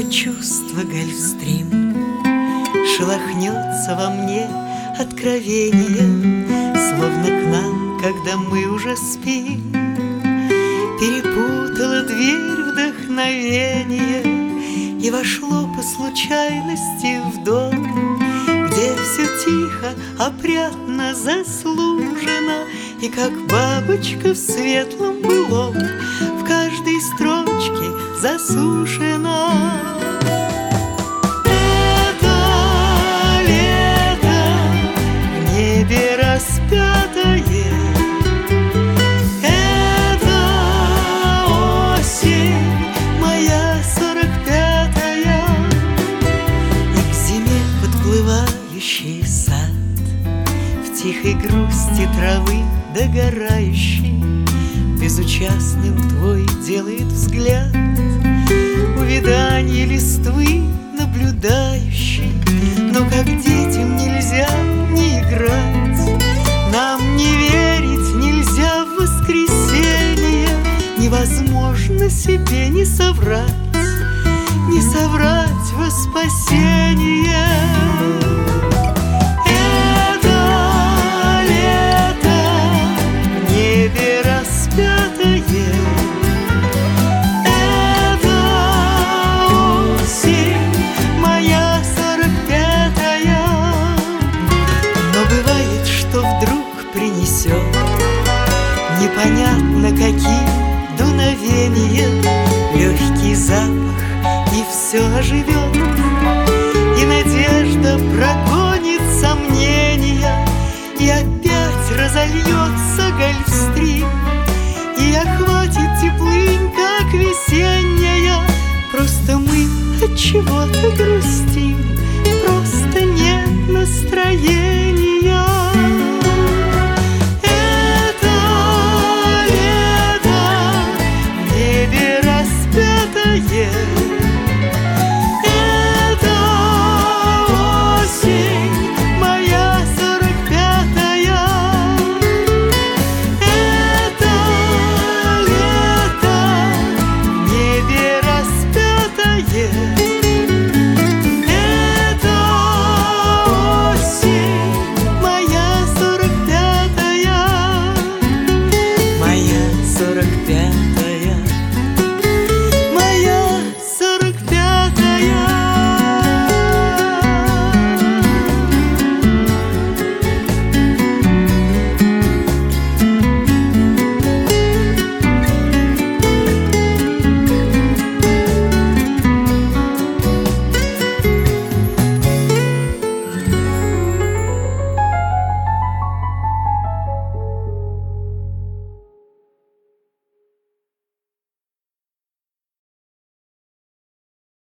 Снова чувство Гольфстрим шелохнется во мне откровение, словно к нам, когда мы уже спим, перепутала дверь вдохновение и вошло по случайности в дом, где все тихо, опрятно, заслужено, и как бабочка в светлом былом в каждой строчке засушена. Это лето в небе распятое, это осень моя 45-я, и к зиме подплывающий сад в тихой грусти травы догорающий безучастным твой делает взгляд, увяданье листвы наблюдающий. Но как детям нельзя не играть, нам не верить нельзя в воскресенье, невозможно себе не соврать во спасение. Непонятно какие дуновения, легкий запах, и все оживет, и надежда прогонит сомнения, и опять разольется Гольфстрим, и охватит теплынь, как весенняя. Просто мы от чего-то грустим, просто нет настроения. Это осень моя 45-я, это лето в небе распятое, это осень моя 45-я, моя 45-я.